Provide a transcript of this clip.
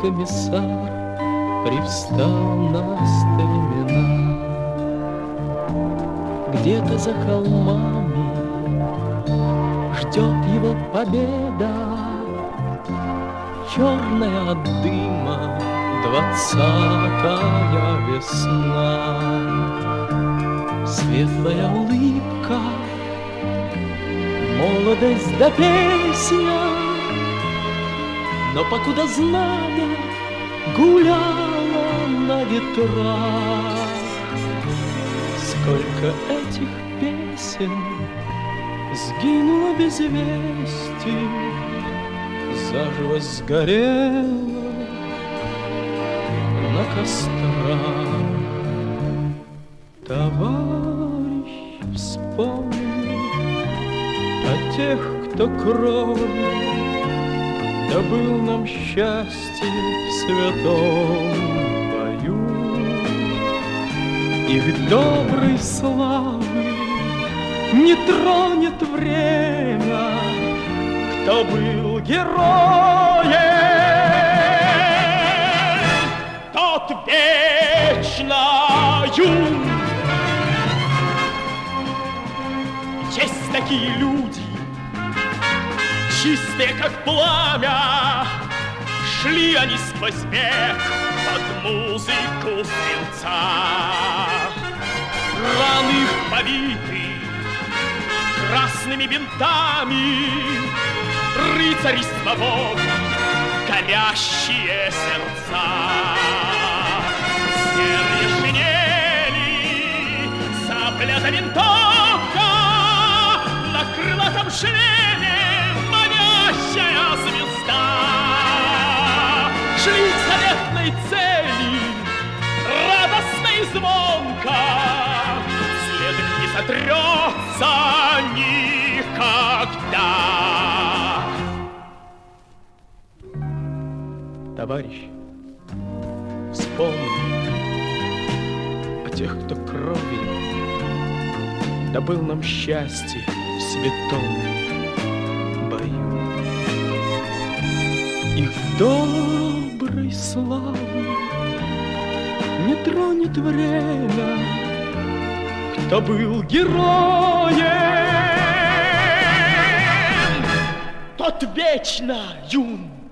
комиссар привстал на стремена. Где-то за холмами ждет его победа, черная от дыма 20-я весна. Светлая улыбка, молодость да песня, но покуда знамя гуляло на ветрах, сколько этих песен сгинуло без вести, заживо сгорело на кострах. Товарищ, вспомни о тех, кто кровью добыл нам счастье в святом бою. Их доброй славы не тронет время, кто был героем, тот вечно юн. Есть такие люди, чистые, как пламя, шли они сквозь век под музыку стрелца. Раны их побиты красными бинтами, рыцари свободы, горящие сердца. Серые шинели, сабля да винтовка, на крылатом шлеме манящая звезда. Шли к заветной цели, радостно и звонко, след их не сотрется никогда. Товарищ, вспомни о тех, кто кровью добыл нам счастье в святом бою. Их доброй славы не тронет время, кто был героем, тот вечно юн.